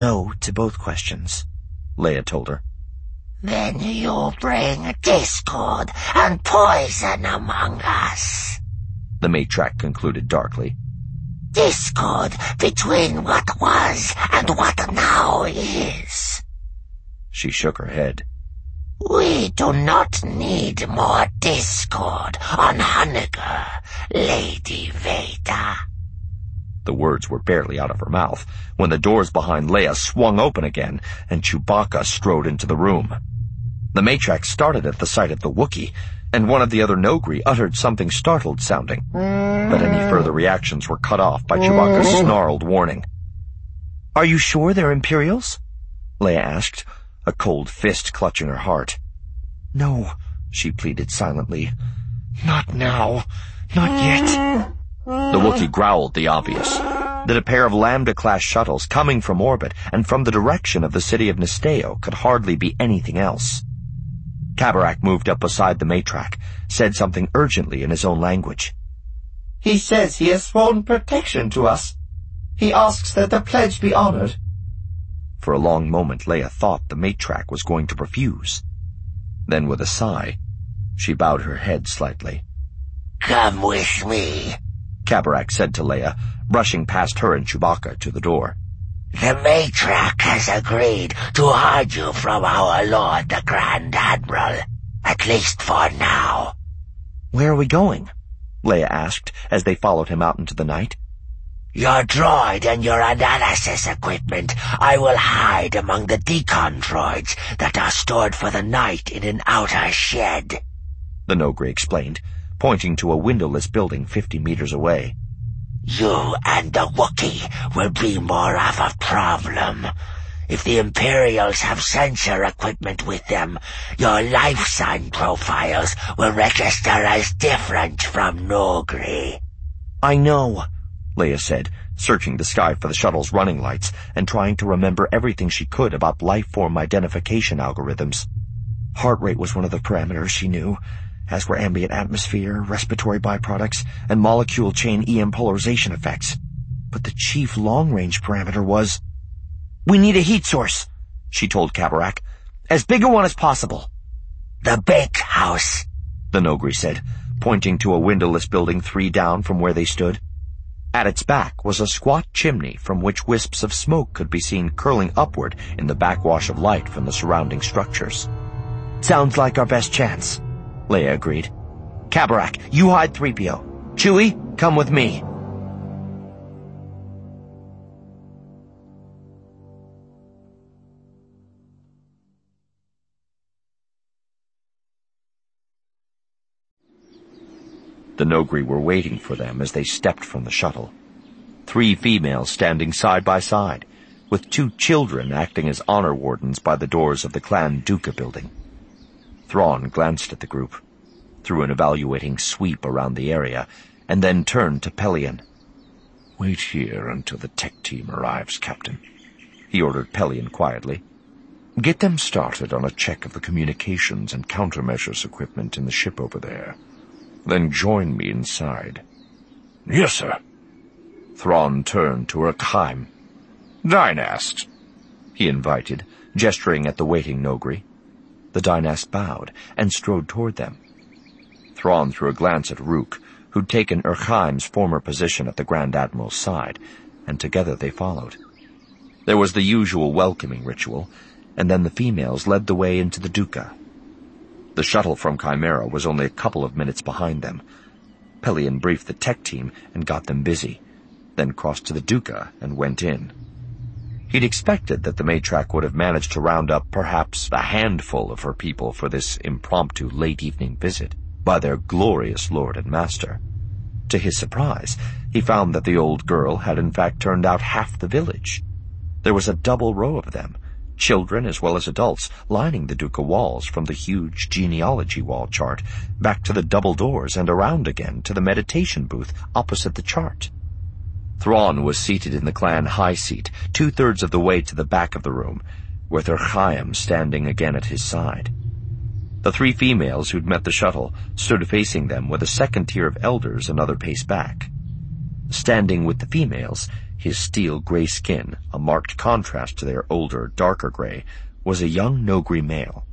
no to both questions, Leia told her. Then you bring discord and poison among us, the matriarch concluded darkly. Discord between what was and what now is. She shook her head. We do not need more discord on Hunniger, Lady Veda. The words were barely out of her mouth when the doors behind Leia swung open again and Chewbacca strode into the room. The matriarch started at the sight of the Wookiee, and one of the other Noghri uttered something startled sounding, but any further reactions were cut off by Chewbacca's snarled warning. Are you sure they're Imperials? Leia asked, a cold fist clutching her heart. No, she pleaded silently. Not now. Not yet. The Wookiee growled the obvious, that a pair of Lambda-class shuttles coming from orbit and from the direction of the city of Nesteo could hardly be anything else. Kabarak moved up beside the matriarch, said something urgently in his own language. He says he has sworn protection to us. He asks that the pledge be honored. For a long moment Leia thought the matriarch was going to refuse. Then with a sigh, she bowed her head slightly. Come with me, Kabarak said to Leia, brushing past her and Chewbacca to the door. The matriarch has agreed to hide you from our Lord the Grand Admiral, at least for now. Where are we going? Leia asked as they followed him out into the night. Your droid and your analysis equipment I will hide among the decon droids that are stored for the night in an outer shed, the Noghri explained, pointing to a windowless building 50 meters away. You and the Wookiee will be more of a problem. If the Imperials have sensor equipment with them, your life sign profiles will register as different from Noghri. I know, Leia said, searching the sky for the shuttle's running lights and trying to remember everything she could about life-form identification algorithms. Heart rate was one of the parameters she knew, as were ambient atmosphere, respiratory byproducts, and molecule chain EM polarization effects. But the chief long-range parameter was... We need a heat source, she told Kabarak. As big a one as possible. The bake house, the Noghri said, pointing to a windowless building 3 down from where they stood. At its back was a squat chimney from which wisps of smoke could be seen curling upward in the backwash of light from the surrounding structures. Sounds like our best chance, Leia agreed. Kabarak, you hide 3PO. Chewie, come with me. The Noghri were waiting for them as they stepped from the shuttle. 3 females standing side by side, with 2 children acting as honor wardens by the doors of the Clan Dooku building. Thrawn glanced at the group, threw an evaluating sweep around the area, and then turned to Pellaeon. Wait here until the tech team arrives, Captain, he ordered Pellaeon quietly. Get them started on a check of the communications and countermeasures equipment in the ship over there. Then join me inside. Yes, sir. Thrawn turned to Urkheim. Dynast, he invited, gesturing at the waiting Noghri. The Dynast bowed and strode toward them. Thrawn threw a glance at Rook, who'd taken Urkheim's former position at the Grand Admiral's side, and together they followed. There was the usual welcoming ritual, and then the females led the way into the Duca. The shuttle from Chimera was only a couple of minutes behind them. Pellaeon briefed the tech team and got them busy, then crossed to the Duca and went in. He'd expected that the matriarch would have managed to round up perhaps a handful of her people for this impromptu late-evening visit by their glorious lord and master. To his surprise, he found that the old girl had in fact turned out half the village. There was a double row of them, children as well as adults, lining the Duca walls from the huge genealogy wall chart back to the double doors and around again to the meditation booth opposite the chart. Thrawn was seated in the clan high seat, 2/3 of the way to the back of the room, with Urkheim standing again at his side. The 3 females who'd met the shuttle stood facing them with a second tier of elders another pace back. Standing with the females, His steel-gray skin, a marked contrast to their older, darker gray, was a young Nogri male.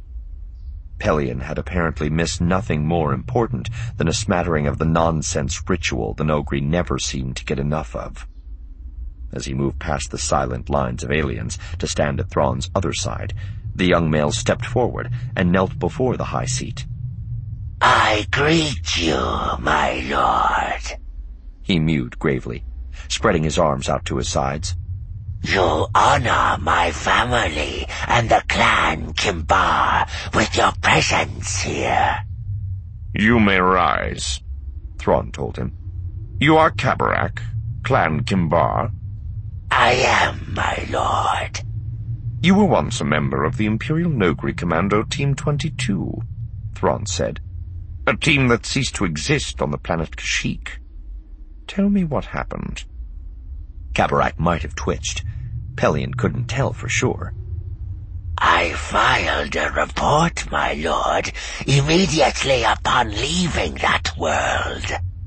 Pelion had apparently missed nothing more important than a smattering of the nonsense ritual the Nogri never seemed to get enough of. As he moved past the silent lines of aliens to stand at Thrawn's other side, the young male stepped forward and knelt before the high seat. "I greet you, my lord," he mewed gravely, spreading his arms out to his sides. "You honor my family and the clan Kimbar with your presence here." "You may rise," Thrawn told him. "You are Kabarak, Clan Kimbar?" "I am, my lord." "You were once a member of the Imperial Nogri Commando Team 22, Thrawn said. A team that ceased to exist on the planet Kashyyyk. Tell me what happened." Kabarak might have twitched. Pelion couldn't tell for sure. "I filed a report, my lord, immediately upon leaving that world."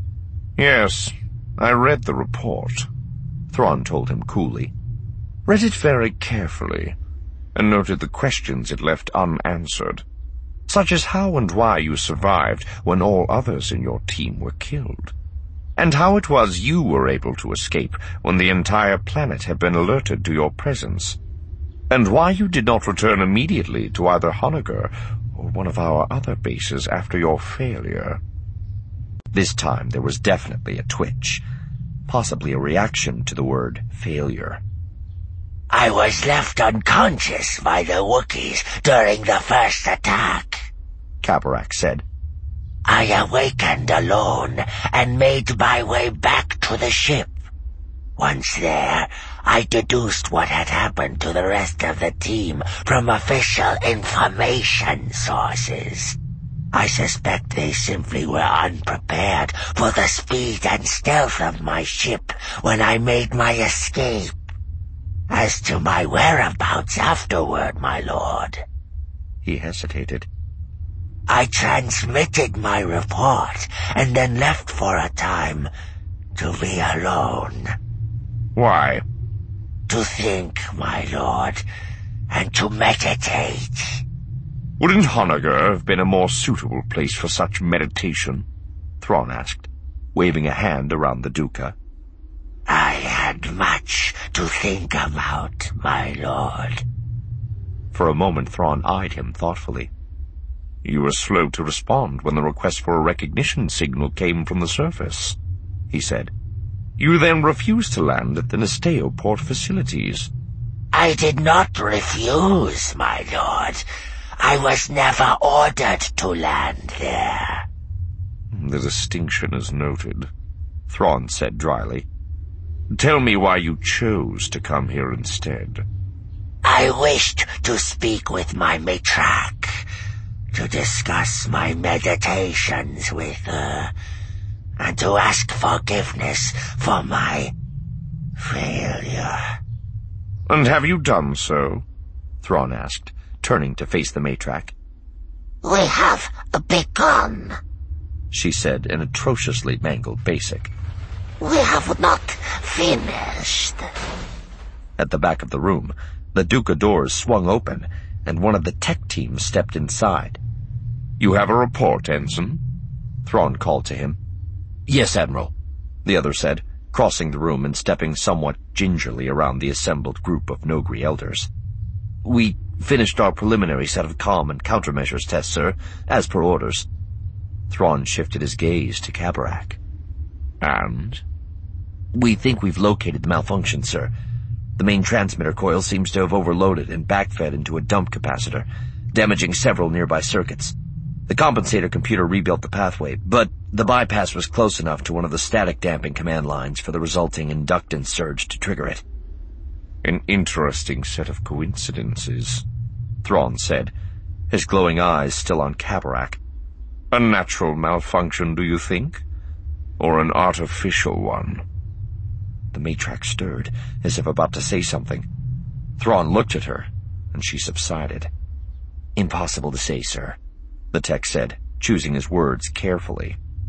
"Yes, I read the report," Thrawn told him coolly. "Read it very carefully, and noted the questions it left unanswered, such as how and why you survived when all others in your team were killed, and how it was you were able to escape when the entire planet had been alerted to your presence, and why you did not return immediately to either Honoghr or one of our other bases after your failure." This time there was definitely a twitch, possibly a reaction to the word failure. "I was left unconscious by the Wookiees during the first attack," Kabarak said. "I awakened alone and made my way back to the ship. Once there, I deduced what had happened to the rest of the team from official information sources. I suspect they simply were unprepared for the speed and stealth of my ship when I made my escape. As to my whereabouts afterward, my lord," He hesitated. "I transmitted my report and then left for a time to be alone." "Why?" "To think, my lord, and to meditate." "Wouldn't Honoghr have been a more suitable place for such meditation?" Thrawn asked, waving a hand around the Duca. "I had much to think about, my lord." For a moment Thrawn eyed him thoughtfully. "You were slow to respond when the request for a recognition signal came from the surface," he said. "You then refused to land at the Nesteo port facilities." "I did not refuse, my lord. I was never ordered to land there." "The distinction is noted," Thrawn said dryly. "Tell me why you chose to come here instead." "I wished to speak with my Matriarch, to discuss my meditations with her, and to ask forgiveness for my failure." "And have you done so?" Thrawn asked, turning to face the Matriarch. "We have begun," she said in atrociously mangled Basic. "We have not finished." At the back of the room, the Duca doors swung open, and one of the tech team stepped inside. "You have a report, Ensign?" Thrawn called to him. "Yes, Admiral," the other said, crossing the room and stepping somewhat gingerly around the assembled group of Nogri elders. "We finished our preliminary set of comm and countermeasures tests, sir, as per orders." Thrawn shifted his gaze to Kabarak. "And?" "We think we've located the malfunction, sir. The main transmitter coil seems to have overloaded and backfed into a dump capacitor, damaging several nearby circuits. The compensator computer rebuilt the pathway, but the bypass was close enough to one of the static damping command lines for the resulting inductance surge to trigger it." "An interesting set of coincidences," Thrawn said, his glowing eyes still on Kabarak. "A natural malfunction, do you think? Or an artificial one?" The Matriarch stirred, as if about to say something. Thrawn looked at her, and she subsided. "Impossible to say, sir," the tech said, choosing his words carefully.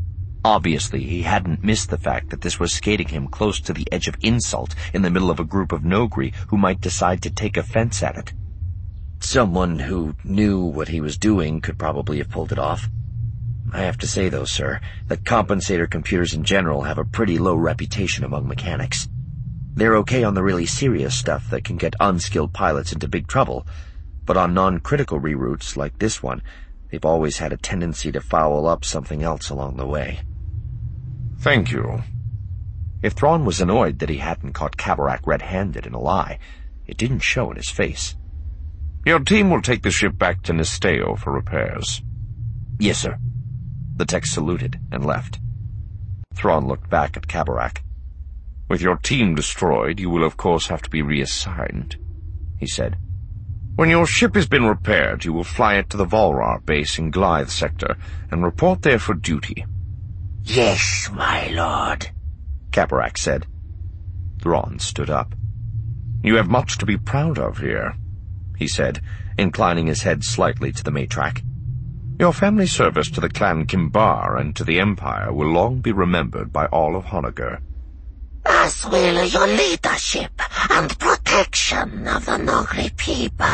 Obviously, he hadn't missed the fact that this was skating him close to the edge of insult in the middle of a group of Nogri who might decide to take offense at it. Someone who knew what he was doing could probably have pulled it off. I have to say, though, sir, that compensator computers in general have a pretty low reputation among mechanics. They're okay on the really serious stuff that can get unskilled pilots into big trouble, but on non-critical reroutes like this one, they've always had a tendency to foul up something else along the way. Thank you. If Thrawn was annoyed that he hadn't caught Kabarak red-handed in a lie, it didn't show in his face. Your team will take the ship back to Nesteo for repairs. Yes, sir. The tech saluted and left. Thrawn looked back at Kabarak. With your team destroyed, you will of course have to be reassigned, he said. When your ship has been repaired, you will fly it to the Volrar base in Glythe sector and report there for duty. Yes, my lord, Kabarak said. Thrawn stood up. You have much to be proud of here, he said, inclining his head slightly to the matrak. Your family service to the clan Kimbar and to the Empire will long be remembered by all of Honoghr. As will your leadership and protection of the Nogri people.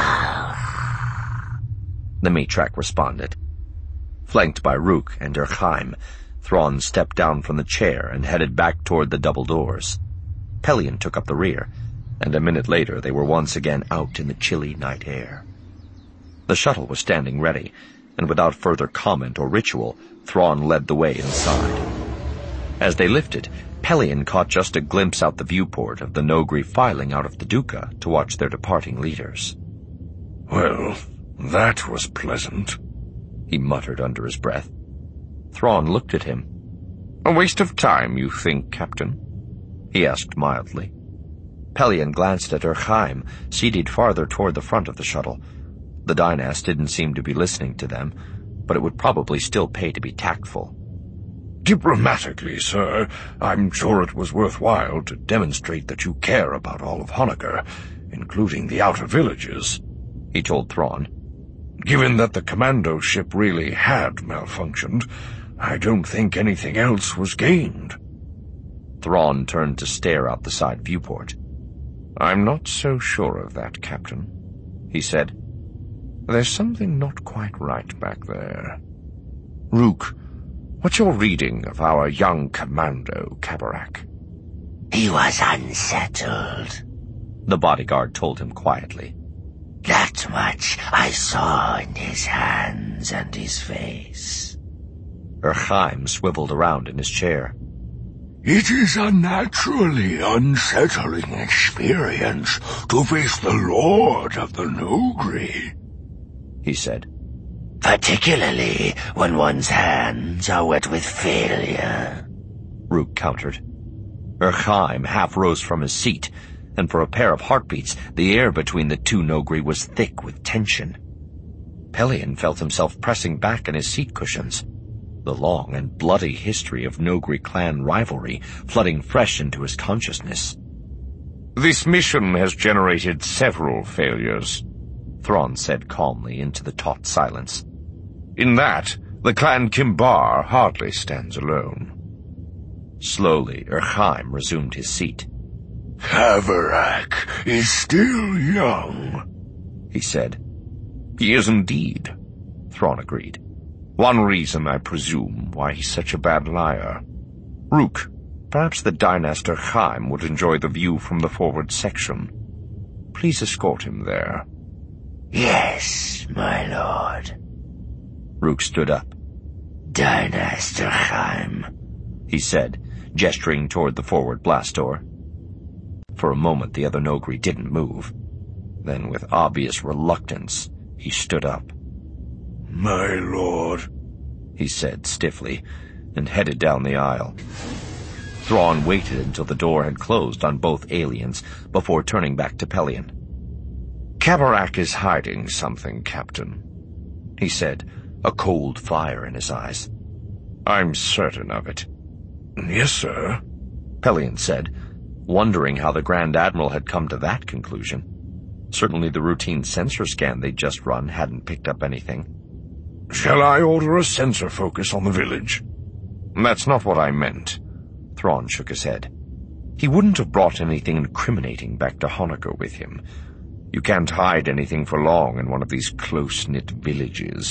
The matrak responded. Flanked by Rook and Urkheim, Thrawn stepped down from the chair and headed back toward the double doors. Pelion took up the rear, and a minute later they were once again out in the chilly night air. The shuttle was standing ready, and without further comment or ritual, Thrawn led the way inside. As they lifted, Pelion caught just a glimpse out the viewport of the Nogri filing out of the Duca to watch their departing leaders. Well, that was pleasant, he muttered under his breath. Thrawn looked at him. A waste of time, you think, Captain? He asked mildly. Pelion glanced at Urkheim, seated farther toward the front of the shuttle. The Dynas didn't seem to be listening to them, but it would probably still pay to be tactful. Diplomatically, sir, I'm sure it was worthwhile to demonstrate that you care about all of Honoghr, including the outer villages, he told Thrawn. Given that the commando ship really had malfunctioned, I don't think anything else was gained. Thrawn turned to stare out the side viewport. I'm not so sure of that, Captain, he said. There's something not quite right back there. Rook, what's your reading of our young commando, Kabarak? He was unsettled, the bodyguard told him quietly. That much I saw in his hands and his face. Urkheim swiveled around in his chair. It is a naturally unsettling experience to face the Lord of the Nogri, he said. Particularly when one's hands are wet with failure, Rook countered. Urkheim half rose from his seat, and for a pair of heartbeats, the air between the two Nogri was thick with tension. Pelion felt himself pressing back in his seat cushions, the long and bloody history of Nogri clan rivalry flooding fresh into his consciousness. This mission has generated several failures, Thrawn said calmly into the taut silence. In that, the clan Kimbar hardly stands alone. Slowly, Urkheim resumed his seat. Kabarak is still young, he said. He is indeed, Thrawn agreed. One reason, I presume, why he's such a bad liar. Rook, perhaps the Dynast Urkheim would enjoy the view from the forward section. Please escort him there. Yes, my lord. Rook stood up. Dynast Urkheim, he said, gesturing toward the forward blast door. For a moment the other Nogri didn't move. Then, with obvious reluctance, he stood up. My lord, he said stiffly, and headed down the aisle. Thrawn waited until the door had closed on both aliens before turning back to Pelion. Kabarak is hiding something, Captain, he said, a cold fire in his eyes. I'm certain of it. Yes, sir, Pelion said, wondering how the Grand Admiral had come to that conclusion. Certainly the routine sensor scan they'd just run hadn't picked up anything. Shall I order a sensor focus on the village? That's not what I meant. Thrawn shook his head. He wouldn't have brought anything incriminating back to Honaker with him. You can't hide anything for long in one of these close-knit villages.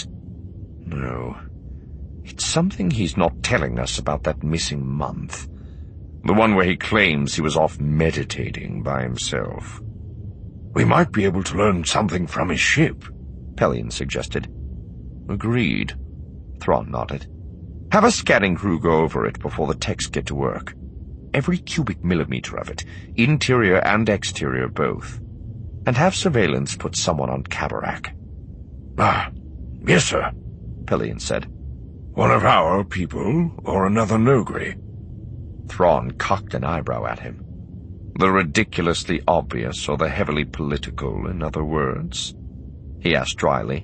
No. It's something he's not telling us about that missing month. The one where he claims he was off meditating by himself. We might be able to learn something from his ship, Pelion suggested. Agreed. Thrawn nodded. Have a scanning crew go over it before the techs get to work. Every cubic millimeter of it, interior and exterior both. And have surveillance put someone on Kabarak. Ah, yes, sir, Pelion said. One of our people, or another Nogri? Thrawn cocked an eyebrow at him. The ridiculously obvious or the heavily political, in other words? He asked dryly.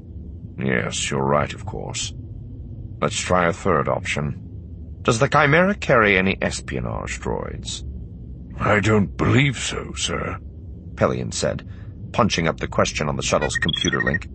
Yes, you're right, of course. Let's try a third option. Does the Chimera carry any espionage droids? I don't believe so, sir, Pelion said, punching up the question on the shuttle's computer link.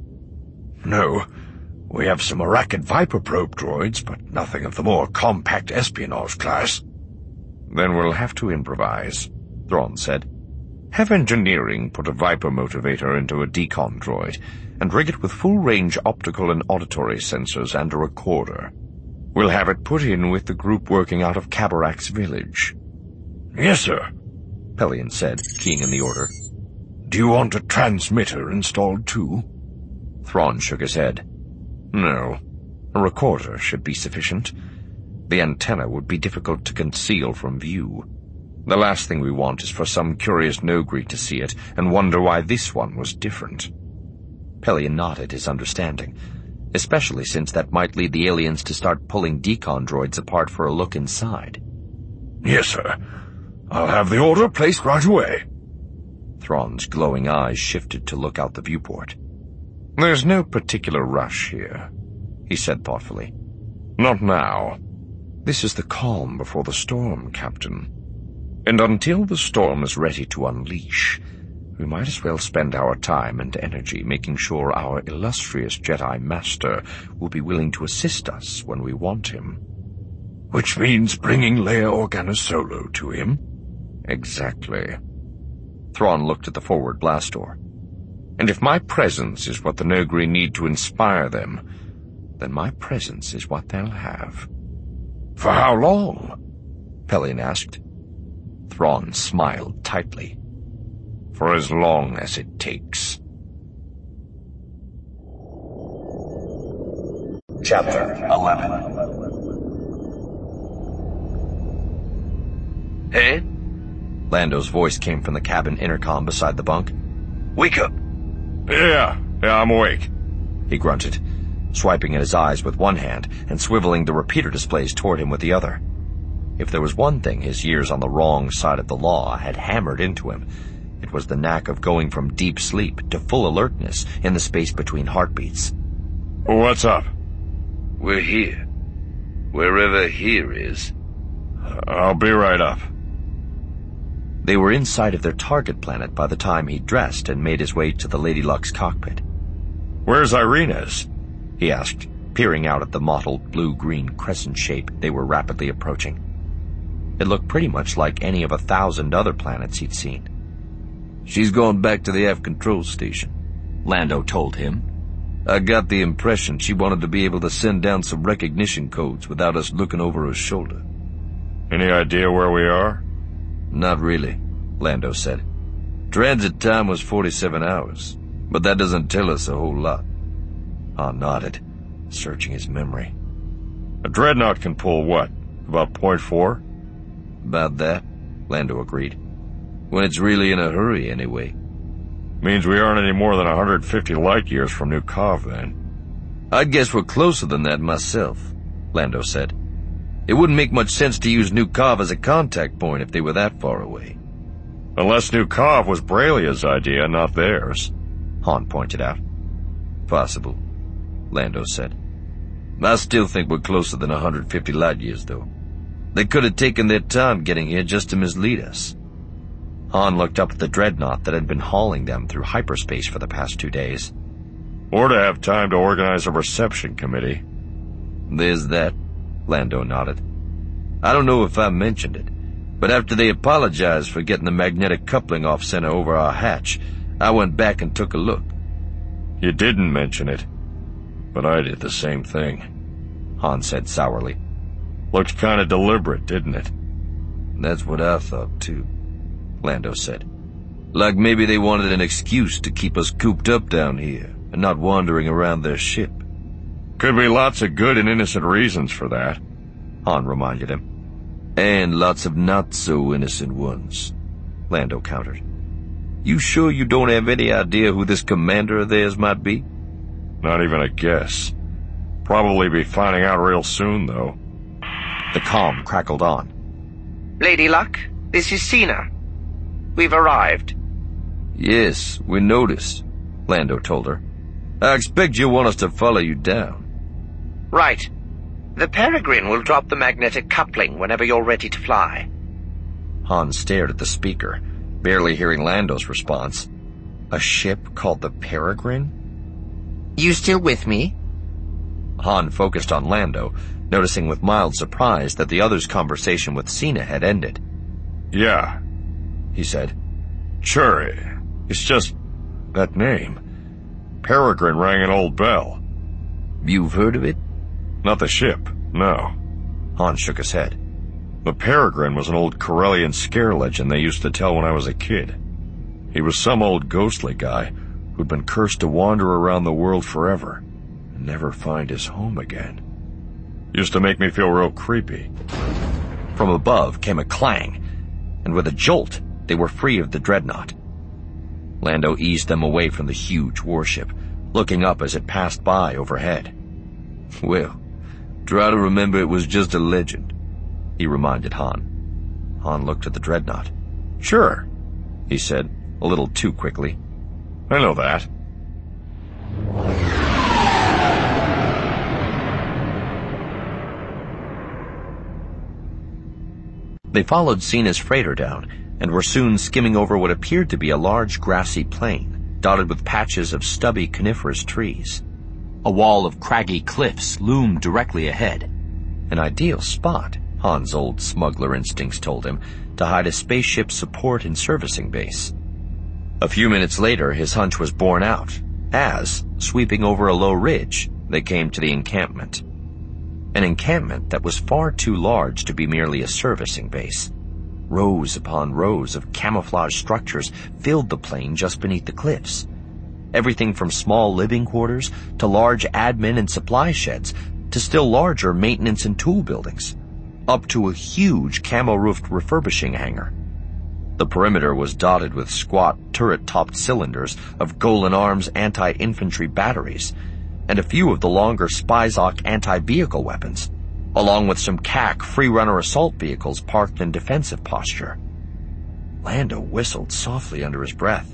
No, we have some Arrakid Viper probe droids, but nothing of the more compact espionage class. Then we'll have to improvise, Thrawn said. Have engineering put a Viper motivator into a decon droid, and rig it with full-range optical and auditory sensors and a recorder. We'll have it put in with the group working out of Kabarak's village. Yes, sir, Pelion said, keying in the order. Do you want a transmitter installed too? Thrawn shook his head. No. A recorder should be sufficient. The antenna would be difficult to conceal from view. The last thing we want is for some curious Nogri to see it and wonder why this one was different. Pelion nodded his understanding, especially since that might lead the aliens to start pulling decon droids apart for a look inside. Yes, sir. I'll have the order placed right away. Thrawn's glowing eyes shifted to look out the viewport. There's no particular rush here, he said thoughtfully. Not now. This is the calm before the storm, Captain. And until the storm is ready to unleash, we might as well spend our time and energy making sure our illustrious Jedi Master will be willing to assist us when we want him. Which means bringing Leia Organa Solo to him? Exactly. Thrawn looked at the forward blast door. And if my presence is what the Nogri need to inspire them, then my presence is what they'll have. For how long? Pelion asked. Thrawn smiled tightly. For as long as it takes. Chapter 11. Hey? Lando's voice came from the cabin intercom beside the bunk. Wake up. Yeah, I'm awake. He grunted, swiping at his eyes with one hand and swiveling the repeater displays toward him with the other. If there was one thing his years on the wrong side of the law had hammered into him, it was the knack of going from deep sleep to full alertness in the space between heartbeats. What's up? We're here. Wherever here is. I'll be right up. They were inside of their target planet by the time he dressed and made his way to the Lady Luck's cockpit. Where's Irena's? He asked, peering out at the mottled blue-green crescent shape they were rapidly approaching. It looked pretty much like any of 1,000 other planets he'd seen. She's gone back to the aft control station, Lando told him. I got the impression she wanted to be able to send down some recognition codes without us looking over her shoulder. Any idea where we are? Not really, Lando said. Transit time was 47 hours, but that doesn't tell us a whole lot. Han nodded, searching his memory. A dreadnought can pull what? About 0.4? About that, Lando agreed. When it's really in a hurry, anyway. Means we aren't any more than 150 light-years from New Kav, then. I'd guess we're closer than that myself, Lando said. It wouldn't make much sense to use New Kav as a contact point if they were that far away. Unless New Kav was Brelia's idea, not theirs, Han pointed out. Possible, Lando said. I still think we're closer than 150 light-years, though. They could have taken their time getting here just to mislead us. Han looked up at the dreadnought that had been hauling them through hyperspace for the past 2 days. Or to have time to organize a reception committee. There's that, Lando nodded. I don't know if I mentioned it, but after they apologized for getting the magnetic coupling off center over our hatch, I went back and took a look. You didn't mention it, but I did the same thing, Han said sourly. Looked kind of deliberate, didn't it? That's what I thought, too, Lando said. Like maybe they wanted an excuse to keep us cooped up down here and not wandering around their ship. Could be lots of good and innocent reasons for that, Han reminded him. And lots of not-so-innocent ones, Lando countered. You sure you don't have any idea who this commander of theirs might be? Not even a guess. Probably be finding out real soon, though. The comm crackled on. Lady Luck, this is Sina. We've arrived. Yes, we noticed, Lando told her. I expect you'll want us to follow you down. Right. The Peregrine will drop the magnetic coupling whenever you're ready to fly. Han stared at the speaker, barely hearing Lando's response. A ship called the Peregrine? You still with me? Han focused on Lando, noticing with mild surprise that the other's conversation with Sina had ended. Yeah, he said. Sure, it's just that name. Peregrine rang an old bell. You've heard of it? Not the ship, no. Han shook his head. The Peregrine was an old Corellian scare legend they used to tell when I was a kid. He was some old ghostly guy who'd been cursed to wander around the world forever and never find his home again. Used to make me feel real creepy. From above came a clang, and with a jolt, they were free of the dreadnought. Lando eased them away from the huge warship, looking up as it passed by overhead. Well, try to remember it was just a legend, he reminded Han. Han looked at the dreadnought. Sure, he said, a little too quickly. I know that. They followed Sina's freighter down and were soon skimming over what appeared to be a large grassy plain, dotted with patches of stubby coniferous trees. A wall of craggy cliffs loomed directly ahead. An ideal spot, Han's old smuggler instincts told him, to hide a spaceship support and servicing base. A few minutes later, his hunch was borne out, as, sweeping over a low ridge, they came to the encampment. An encampment that was far too large to be merely a servicing base. Rows upon rows of camouflage structures filled the plain just beneath the cliffs. Everything from small living quarters to large admin and supply sheds to still larger maintenance and tool buildings, up to a huge camo-roofed refurbishing hangar. The perimeter was dotted with squat, turret-topped cylinders of Golan Arms anti-infantry batteries, and a few of the longer Spizok anti-vehicle weapons, along with some CAC free-runner assault vehicles parked in defensive posture. Lando whistled softly under his breath.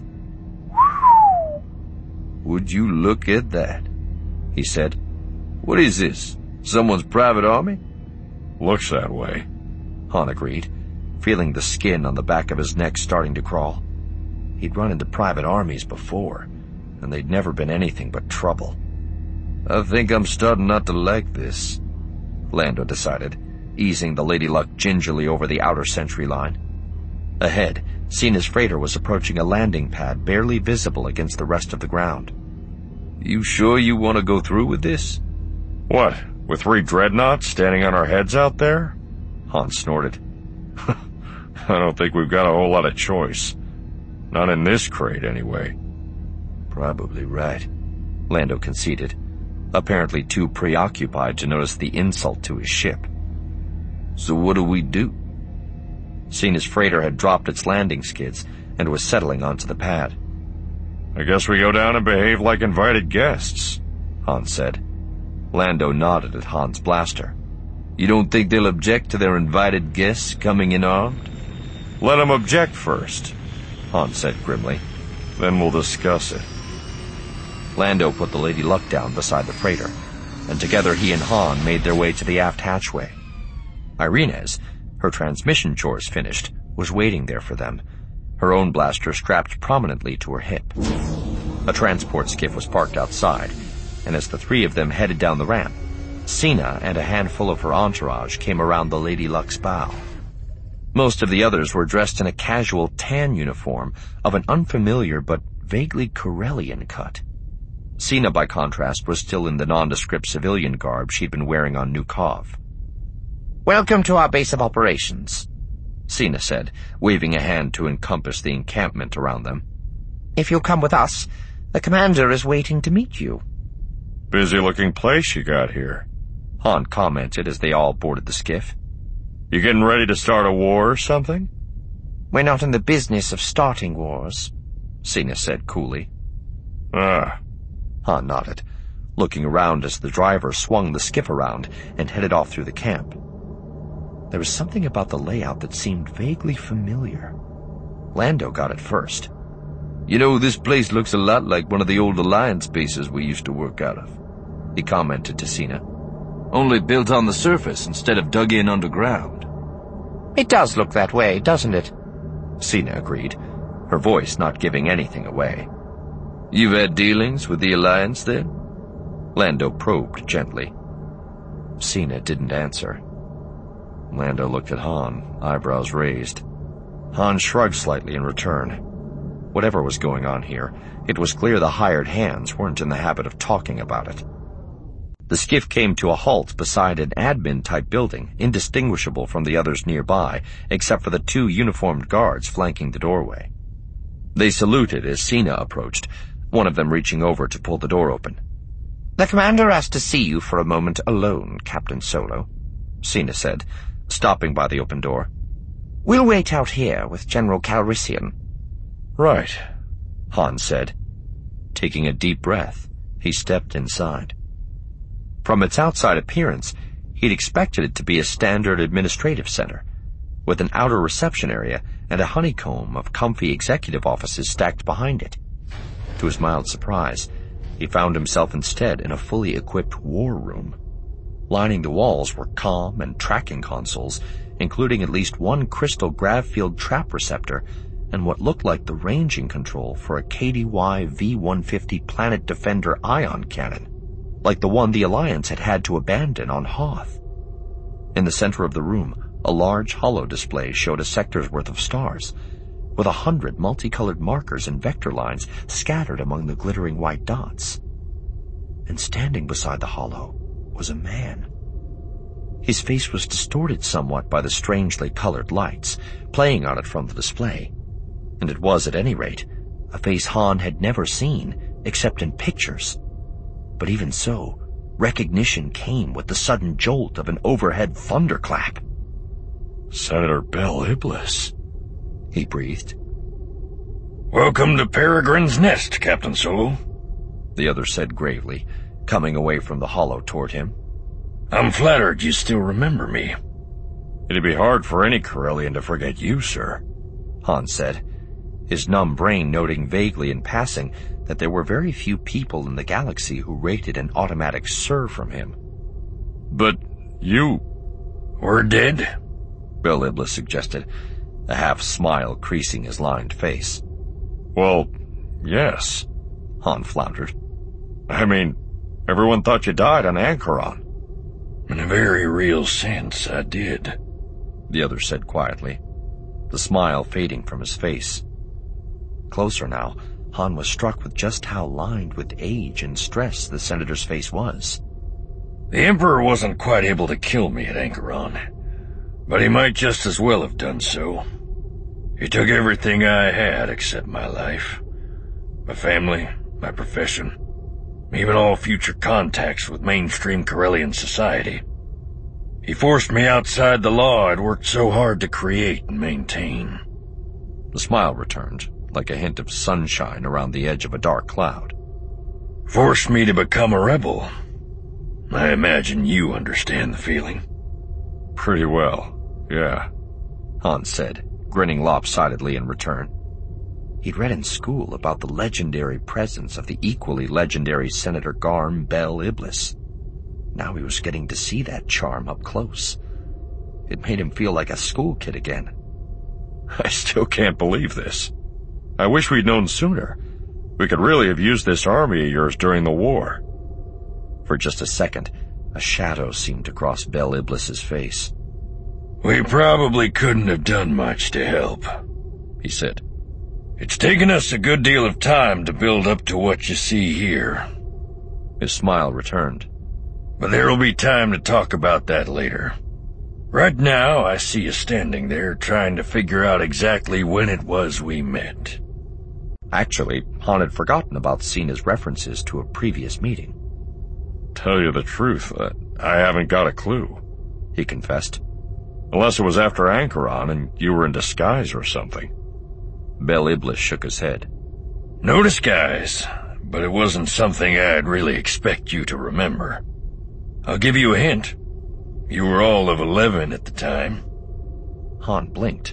Would you look at that? He said. What is this? Someone's private army? Looks that way, Han agreed, feeling the skin on the back of his neck starting to crawl. He'd run into private armies before, and they'd never been anything but trouble. I think I'm starting not to like this, Lando decided, easing the Lady Luck gingerly over the outer sentry line. Ahead, Sina's freighter was approaching a landing pad barely visible against the rest of the ground. You sure you want to go through with this? What, with 3 dreadnoughts standing on our heads out there? Han snorted. I don't think we've got a whole lot of choice. Not in this crate, anyway. Probably right, Lando conceded, apparently too preoccupied to notice the insult to his ship. So what do we do? Sina's freighter had dropped its landing skids and was settling onto the pad. I guess we go down and behave like invited guests, Han said. Lando nodded at Han's blaster. You don't think they'll object to their invited guests coming in armed? Let them object first, Han said grimly. Then we'll discuss it. Lando put the Lady Luck down beside the freighter, and together he and Han made their way to the aft hatchway. Irenez, her transmission chores finished, was waiting there for them, her own blaster strapped prominently to her hip. A transport skiff was parked outside, and as the 3 of them headed down the ramp, Sina and a handful of her entourage came around the Lady Luck's bow. Most of the others were dressed in a casual tan uniform of an unfamiliar but vaguely Corellian cut. Sina, by contrast, was still in the nondescript civilian garb she'd been wearing on Nukov. "Welcome to our base of operations," Sina said, waving a hand to encompass the encampment around them. "If you'll come with us, the commander is waiting to meet you." Busy-looking place you got here, Han commented as they all boarded the skiff. You getting ready to start a war or something? "We're not in the business of starting wars," Sina said coolly. Ah. Han nodded, looking around as the driver swung the skiff around and headed off through the camp. There was something about the layout that seemed vaguely familiar. Lando got it first. "You know, this place looks a lot like one of the old Alliance bases we used to work out of," he commented to Sina. "Only built on the surface instead of dug in underground." "It does look that way, doesn't it?" Sina agreed, her voice not giving anything away. "You've had dealings with the Alliance, then?" Lando probed gently. Sina didn't answer. Lando looked at Han, eyebrows raised. Han shrugged slightly in return. Whatever was going on here, it was clear the hired hands weren't in the habit of talking about it. The skiff came to a halt beside an admin-type building, indistinguishable from the others nearby, except for the two uniformed guards flanking the doorway. They saluted as Sina approached, one of them reaching over to pull the door open. "The commander asked to see you for a moment alone, Captain Solo," Sina said, stopping by the open door. "We'll wait out here with General Calrissian." Right, Han said. Taking a deep breath, he stepped inside. From its outside appearance, he'd expected it to be a standard administrative center, with an outer reception area and a honeycomb of comfy executive offices stacked behind it. To his mild surprise, he found himself instead in a fully equipped war room. Lining the walls were comm and tracking consoles, including at least one crystal grav field trap receptor and what looked like the ranging control for a KDY V-150 Planet Defender ion cannon, like the one the Alliance had had to abandon on Hoth. In the center of the room, a large holo display showed a sector's worth of stars, with 100 multicolored markers and vector lines scattered among the glittering white dots. And standing beside the holo was a man. His face was distorted somewhat by the strangely colored lights playing on it from the display, and it was, at any rate, a face Han had never seen except in pictures. But even so, recognition came with the sudden jolt of an overhead thunderclap. Senator Bel Iblis, he breathed. "Welcome to Peregrine's Nest, Captain Solo," the other said gravely, coming away from the holo toward him. "I'm flattered you still remember me." It'd be hard for any Corellian to forget you, sir, Han said, his numb brain noting vaguely in passing that there were very few people in the galaxy who rated an automatic sir from him. But you... "We're dead?" Bel Iblis suggested, a half-smile creasing his lined face. Well, yes, Han floundered. I mean, everyone thought you died on Anchoron. "In a very real sense, I did," the other said quietly, the smile fading from his face. Closer now, Han was struck with just how lined with age and stress the senator's face was. "The Emperor wasn't quite able to kill me at Anchoron, but he might just as well have done so. He took everything I had except my life, my family, my profession, even all future contacts with mainstream Corellian society. He forced me outside the law I'd worked so hard to create and maintain." The smile returned, like a hint of sunshine around the edge of a dark cloud. "Forced me to become a rebel. I imagine you understand the feeling." Pretty well, yeah, Han said, grinning lopsidedly in return. He'd read in school about the legendary presence of the equally legendary Senator Garm Bel Iblis. Now he was getting to see that charm up close. It made him feel like a school kid again. I still can't believe this. I wish we'd known sooner. We could really have used this army of yours during the war. For just a second, A shadow seemed to cross Bel Iblis's face. "We probably couldn't have done much to help," he said. "It's taken us a good deal of time to build up to what you see here." His smile returned. "But there'll be time to talk about that later. Right now, I see you standing there trying to figure out exactly when it was we met." Actually, Han had forgotten about Sina's references to a previous meeting. "Tell you the truth, I haven't got a clue," he confessed. "Unless it was after Anchoron and you were in disguise or something." Bel Iblis shook his head. "No disguise, but it wasn't something I'd really expect you to remember. I'll give you a hint. You were all of 11 at the time." Han blinked.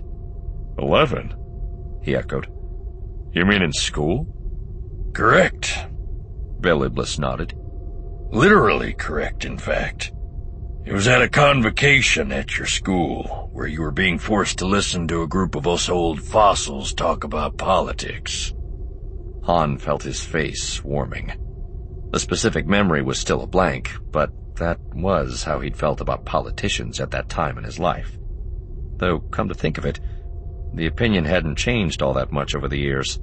11? He echoed. "You mean in school?" "Correct." Bel Iblis nodded. "Literally correct, in fact. It was at a convocation at your school, where you were being forced to listen to a group of us old fossils talk about politics." Han felt his face warming. The specific memory was still a blank, but that was how he'd felt about politicians at that time in his life. Though, come to think of it, the opinion hadn't changed all that much over the years.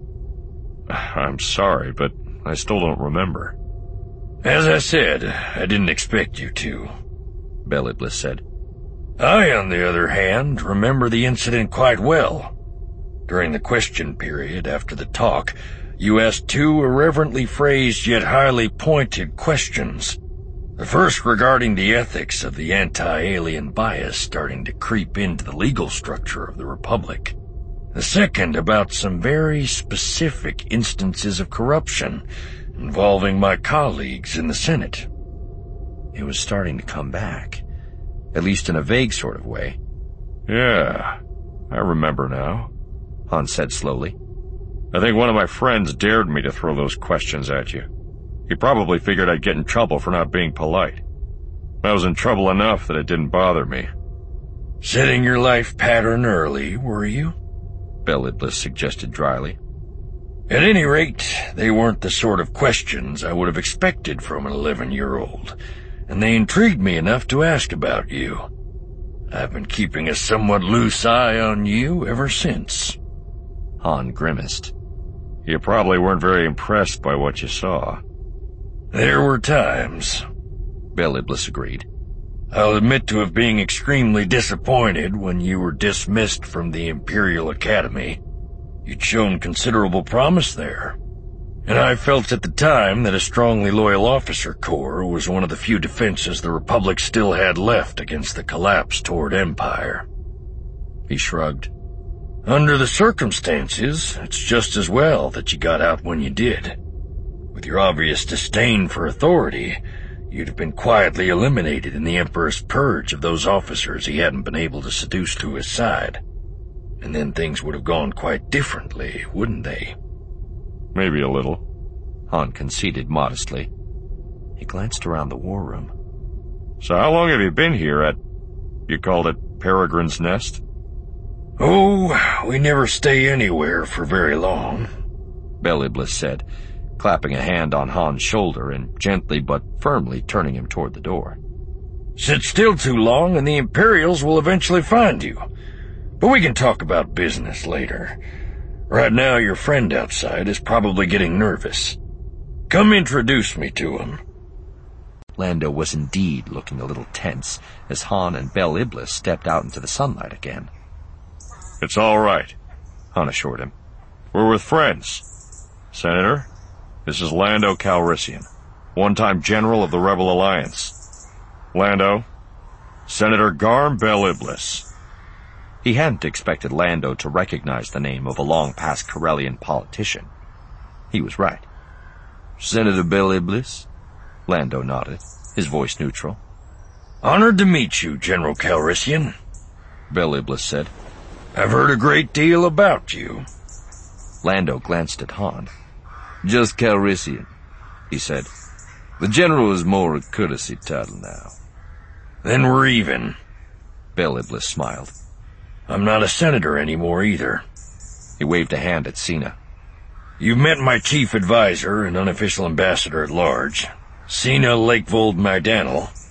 "I'm sorry, but I still don't remember." "As I said, I didn't expect you to," Bel Iblis said. "I, on the other hand, remember the incident quite well. During the question period after the talk, you asked two irreverently phrased yet highly pointed questions. The first regarding the ethics of the anti-alien bias starting to creep into the legal structure of the Republic. The second about some very specific instances of corruption involving my colleagues in the Senate." It was starting to come back, at least in a vague sort of way. "Yeah, I remember now," Han said slowly. "I think one of my friends dared me to throw those questions at you. He probably figured I'd get in trouble for not being polite. I was in trouble enough that it didn't bother me." "Setting your life pattern early, were you?" Bel Iblis suggested dryly. "At any rate, they weren't the sort of questions I would have expected from an 11-year-old, and they intrigued me enough to ask about you. I've been keeping a somewhat loose eye on you ever since." Han grimaced. "You probably weren't very impressed by what you saw." "There were times," Bel Iblis agreed. "I'll admit to have being extremely disappointed when you were dismissed from the Imperial Academy. You'd shown considerable promise there, and I felt at the time that a strongly loyal officer corps was one of the few defenses the Republic still had left against the collapse toward Empire." He shrugged. "Under the circumstances, it's just as well that you got out when you did. With your obvious disdain for authority, you'd have been quietly eliminated in the Emperor's purge of those officers he hadn't been able to seduce to his side. And then things would have gone quite differently, wouldn't they?" "Maybe a little," Han conceded modestly. He glanced around the war room. "So how long have you been here at, you called it Peregrine's Nest?" "Oh, we never stay anywhere for very long," Bel Iblis said, clapping a hand on Han's shoulder and gently but firmly turning him toward the door. "Sit still too long and the Imperials will eventually find you. But we can talk about business later. Right now your friend outside is probably getting nervous. Come introduce me to him." Lando was indeed looking a little tense as Han and Bel Iblis stepped out into the sunlight again. "It's all right," Han assured him. "We're with friends. Senator, this is Lando Calrissian, one-time general of the Rebel Alliance. Lando, Senator Garm Bel Iblis." He hadn't expected Lando to recognize the name of a long-past Corellian politician. He was right. "Senator Bel Iblis?" Lando nodded, his voice neutral. "Honored to meet you, General Calrissian," Bel Iblis said. "I've heard a great deal about you." Lando glanced at Han. "Just Calrissian," he said. "The general is more a courtesy title now." "Then we're even." Bel Iblis smiled. "I'm not a senator anymore either." He waved a hand at Sina. "You've met my chief advisor and unofficial ambassador at large, Sina Lakevold Maidanel.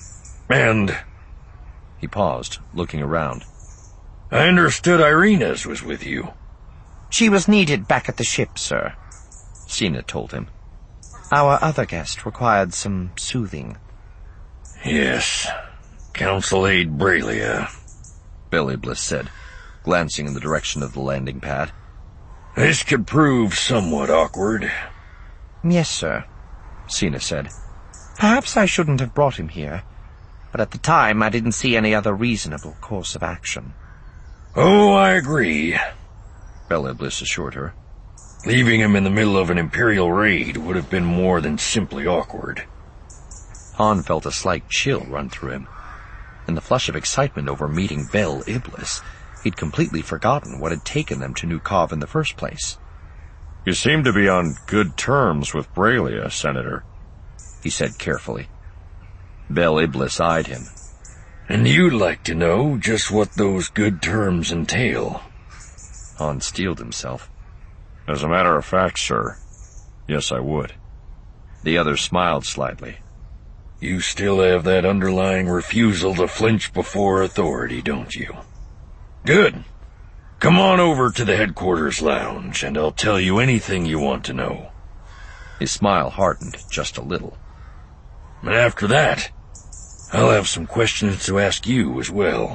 And He paused, looking around. I understood Irina's was with you. She was needed back at the ship, sir, Sina told him. Our other guest required some soothing. Yes, Council Aide Bralia, Bel Iblis said, glancing in the direction of the landing pad. This could prove somewhat awkward. Yes, sir, Sina said. Perhaps I shouldn't have brought him here, but at the time I didn't see any other reasonable course of action. Oh, I agree, Bel Iblis assured her. Leaving him in the middle of an Imperial raid would have been more than simply awkward. Han felt a slight chill run through him. In the flush of excitement over meeting Bel Iblis, he'd completely forgotten what had taken them to New Cov in the first place. You seem to be on good terms with Bralia, Senator, he said carefully. Bel Iblis eyed him. And you'd like to know just what those good terms entail. Han steeled himself. As a matter of fact, sir, yes, I would. The other smiled slightly. You still have that underlying refusal to flinch before authority, don't you? Good. Come on over to the headquarters lounge, and I'll tell you anything you want to know. His smile hardened just a little. And after that, I'll have some questions to ask you as well.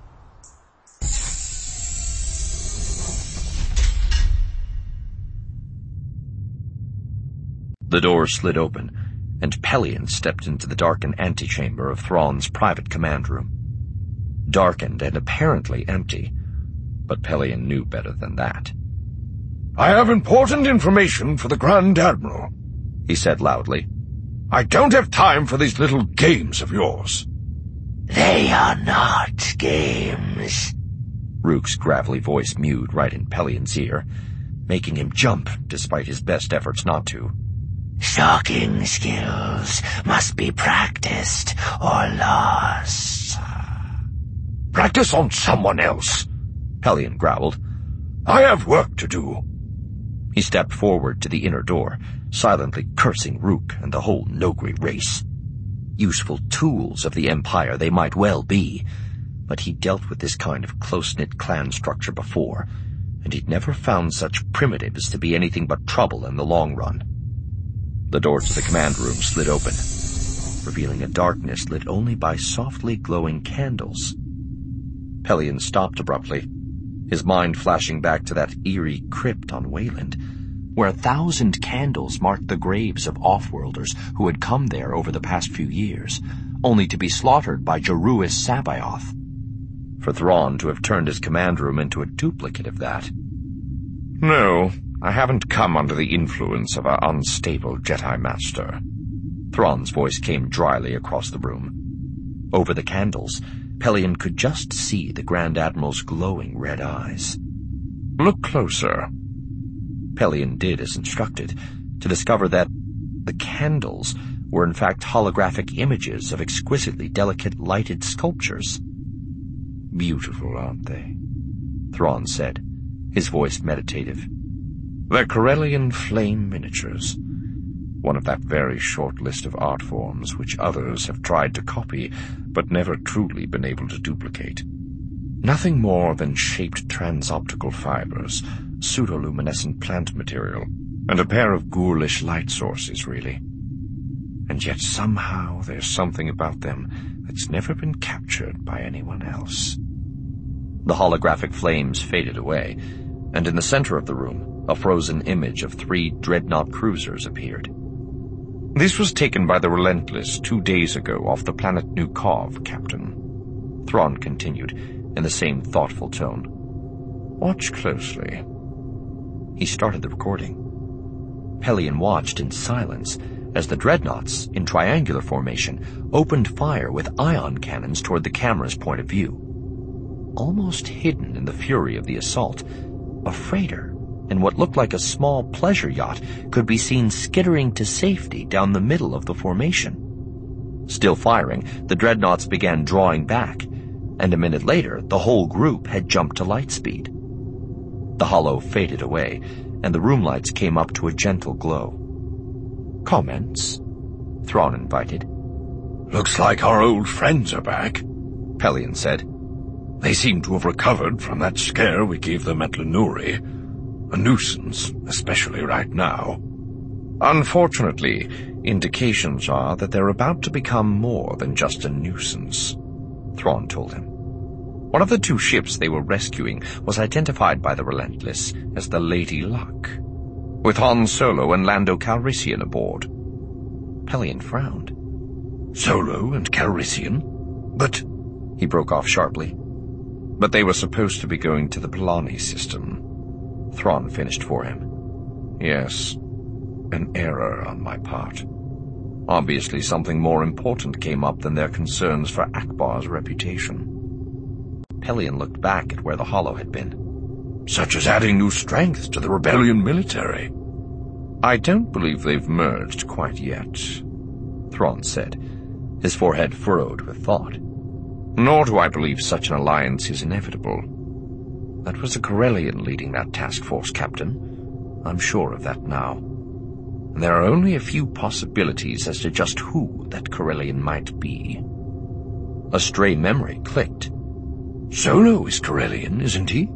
The door slid open, and Pelion stepped into the darkened antechamber of Thrawn's private command room. Darkened and apparently empty, but Pelion knew better than that. I have important information for the Grand Admiral, he said loudly. I don't have time for these little games of yours. They are not games. Rook's gravelly voice mewed right in Pelion's ear, making him jump despite his best efforts not to. Stalking skills must be practiced or lost. Practice on someone else, Pelion growled. I have work to do. He stepped forward to the inner door, silently cursing Rook and the whole Noghri race. Useful tools of the Empire they might well be, but he'd dealt with this kind of close-knit clan structure before, and he'd never found such primitives to be anything but trouble in the long run. The door to the command room slid open, revealing a darkness lit only by softly glowing candles. Pelion stopped abruptly, his mind flashing back to that eerie crypt on Wayland, where 1,000 candles marked the graves of off-worlders who had come there over the past few years, only to be slaughtered by Jaruus C'baoth. For Thrawn to have turned his command room into a duplicate of that. No, I haven't come under the influence of our unstable Jedi Master. Thrawn's voice came dryly across the room. Over the candles, Pelion could just see the Grand Admiral's glowing red eyes. Look closer. Pelion did as instructed, to discover that the candles were in fact holographic images of exquisitely delicate lighted sculptures. Beautiful, aren't they? Thrawn said, his voice meditative. They're Corellian flame miniatures, one of that very short list of art forms which others have tried to copy but never truly been able to duplicate. Nothing more than shaped transoptical fibers, pseudoluminescent plant material, and a pair of ghoulish light sources, really. And yet somehow there's something about them that's never been captured by anyone else. The holographic flames faded away, and in the center of the room, a frozen image of 3 dreadnought cruisers appeared. This was taken by the Relentless 2 days ago off the planet New Cov, Captain. Thrawn continued, in the same thoughtful tone. Watch closely. He started the recording. Pelion watched in silence as the dreadnoughts, in triangular formation, opened fire with ion cannons toward the camera's point of view. Almost hidden in the fury of the assault, a freighter and what looked like a small pleasure yacht could be seen skittering to safety down the middle of the formation. Still firing, the dreadnoughts began drawing back, and a minute later the whole group had jumped to light speed. The hollow faded away, and the room lights came up to a gentle glow. Comments? Thrawn invited. Looks like our old friends are back, Pelion said. They seem to have recovered from that scare we gave them at Lenuri. A nuisance, especially right now. Unfortunately, indications are that they're about to become more than just a nuisance, Thrawn told him. One of the two ships they were rescuing was identified by the Relentless as the Lady Luck, with Han Solo and Lando Calrissian aboard. Pelion frowned. Solo and Calrissian? But... He broke off sharply. But they were supposed to be going to the Polani system. Thrawn finished for him. Yes, an error on my part. Obviously something more important came up than their concerns for Akbar's reputation. Pelion looked back at where the hollow had been. Such as adding new strength to the rebellion military. I don't believe they've merged quite yet, Thrawn said, his forehead furrowed with thought. Nor do I believe such an alliance is inevitable. That was a Corellian leading that task force, Captain. I'm sure of that now. And there are only a few possibilities as to just who that Corellian might be. A stray memory clicked. Solo is Corellian, isn't he?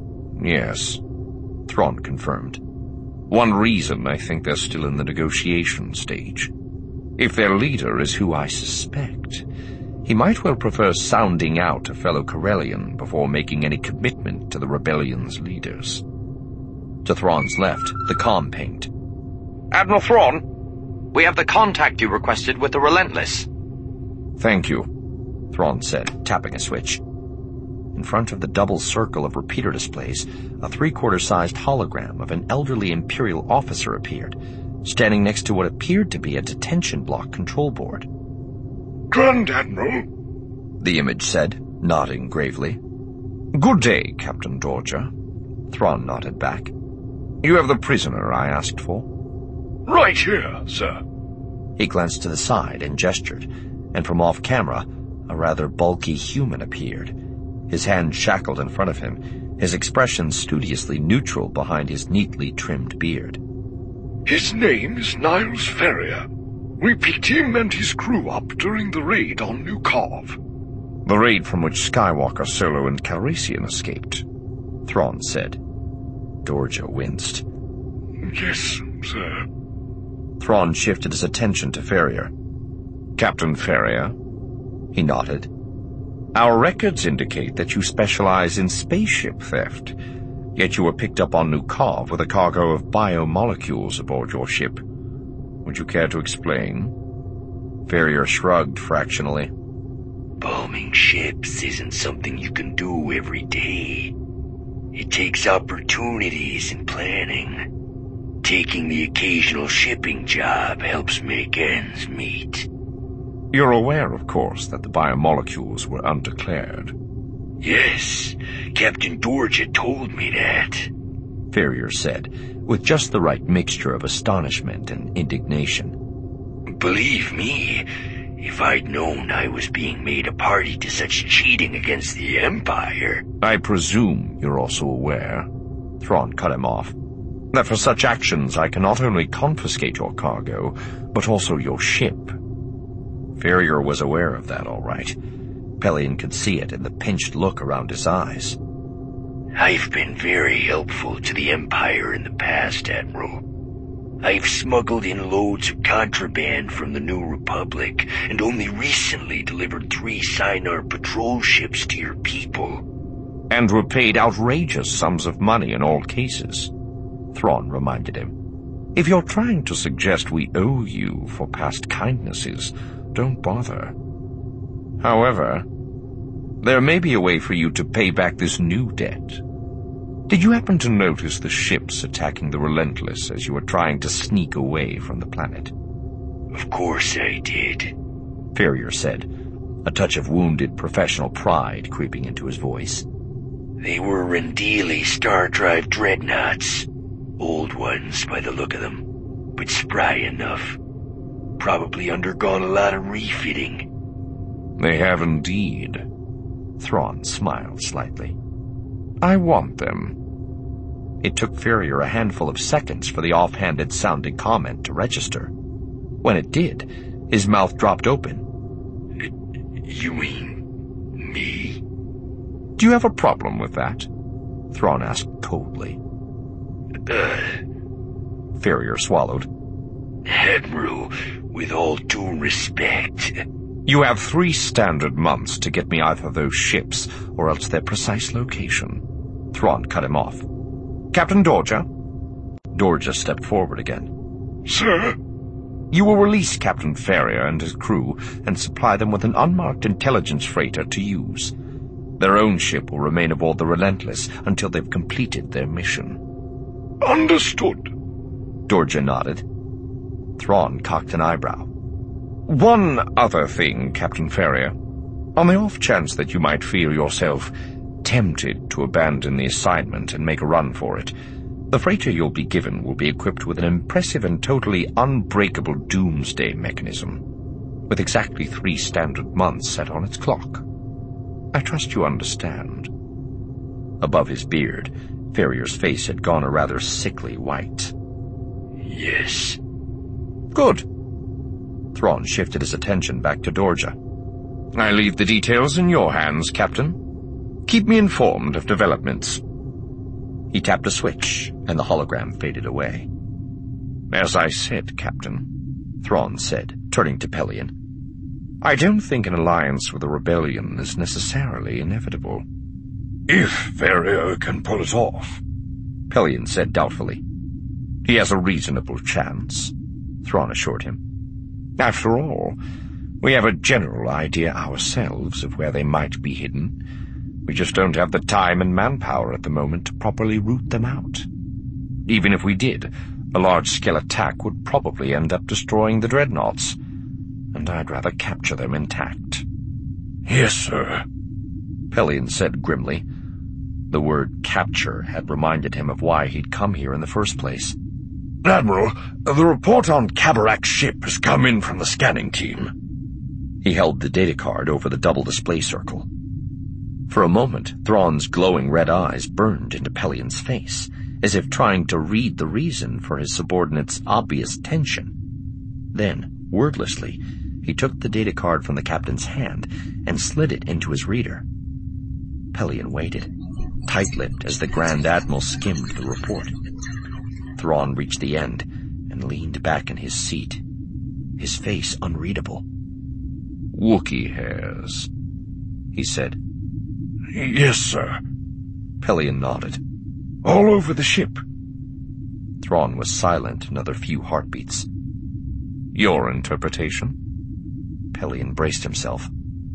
Yes, Thrawn confirmed. One reason I think they're still in the negotiation stage. If their leader is who I suspect, he might well prefer sounding out a fellow Corellian before making any commitment to the rebellion's leaders. To Thrawn's left, the comm pinged. Admiral Thrawn, we have the contact you requested with the Relentless. Thank you, Thrawn said, tapping a switch. In front of the double circle of repeater displays, a three-quarter-sized hologram of an elderly Imperial officer appeared, standing next to what appeared to be a detention block control board. Grand Admiral, the image said, nodding gravely. Good day, Captain Dorja. Thrawn nodded back. You have the prisoner I asked for? Right here, sir. He glanced to the side and gestured, and from off-camera, a rather bulky human appeared, his hand shackled in front of him, his expression studiously neutral behind his neatly trimmed beard. His name is Niles Ferrier. We picked him and his crew up during the raid on New Carve. The raid from which Skywalker, Solo, and Calrissian escaped, Thrawn said. Dorja winced. Yes, sir. Thrawn shifted his attention to Ferrier. Captain Ferrier? He nodded. Our records indicate that you specialize in spaceship theft, yet you were picked up on New Carve with a cargo of biomolecules aboard your ship. Would you care to explain? Ferrier shrugged fractionally. Bombing ships isn't something you can do every day. It takes opportunities and planning. Taking the occasional shipping job helps make ends meet. You're aware, of course, that the biomolecules were undeclared. Yes, Captain Dorja told me that, Ferrier said, with just the right mixture of astonishment and indignation. Believe me, if I'd known I was being made a party to such cheating against the Empire... I presume you're also aware, Thrawn cut him off, that for such actions I can not only confiscate your cargo, but also your ship. Ferrier was aware of that, all right. Pelion could see it in the pinched look around his eyes. I've been very helpful to the Empire in the past, Admiral. I've smuggled in loads of contraband from the New Republic, and only recently delivered 3 Sienar patrol ships to your people. And were paid outrageous sums of money in all cases, Thrawn reminded him. If you're trying to suggest we owe you for past kindnesses, don't bother. However, there may be a way for you to pay back this new debt. Did you happen to notice the ships attacking the Relentless as you were trying to sneak away from the planet? Of course I did, Ferrier said, a touch of wounded professional pride creeping into his voice. They were Rendili Star Drive dreadnoughts. Old ones by the look of them, but spry enough. Probably undergone a lot of refitting. They have indeed. Thrawn smiled slightly. I want them. It took Ferrier a handful of seconds for the offhanded sounding comment to register. When it did, his mouth dropped open, You mean me? Do you have a problem with that? Thrawn asked coldly. Farrier swallowed. Admiral, with all due respect... You have 3 standard months to get me either those ships or else their precise location. Thrawn cut him off. Captain Dorja? Dorja stepped forward again. Sir? You will release Captain Farrier and his crew and supply them with an unmarked intelligence freighter to use. Their own ship will remain aboard the Relentless until they've completed their mission. Understood. Dorja nodded. Thrawn cocked an eyebrow. One other thing, Captain Farrier. On the off chance that you might feel yourself tempted to abandon the assignment and make a run for it, the freighter you'll be given will be equipped with an impressive and totally unbreakable doomsday mechanism, with exactly 3 standard months set on its clock. I trust you understand. Above his beard, Farrier's face had gone a rather sickly white. Yes. Good. Thrawn shifted his attention back to Dorja. I leave the details in your hands, Captain. Keep me informed of developments. He tapped a switch, and the hologram faded away. As I said, Captain, Thrawn said, turning to Pellaeon, I don't think an alliance with the rebellion is necessarily inevitable. If Farrier can pull it off, Pellaeon said doubtfully. He has a reasonable chance, Thrawn assured him. After all, we have a general idea ourselves of where they might be hidden. We just don't have the time and manpower at the moment to properly root them out. Even if we did, a large-scale attack would probably end up destroying the dreadnoughts, and I'd rather capture them intact. Yes, sir, Pellaeon said grimly. The word capture had reminded him of why he'd come here in the first place. Admiral, the report on Kabarak's ship has come in from the scanning team. He held the data card over the double display circle. For a moment, Thrawn's glowing red eyes burned into Pellaeon's face, as if trying to read the reason for his subordinate's obvious tension. Then, wordlessly, he took the data card from the captain's hand and slid it into his reader. Pellaeon waited, tight-lipped as the Grand Admiral skimmed the report. Thrawn reached the end and leaned back in his seat, his face unreadable. Wookiee hairs, he said. Yes, sir. Pellaeon nodded. All over the ship. Thrawn was silent another few heartbeats. Your interpretation? Pellaeon braced himself.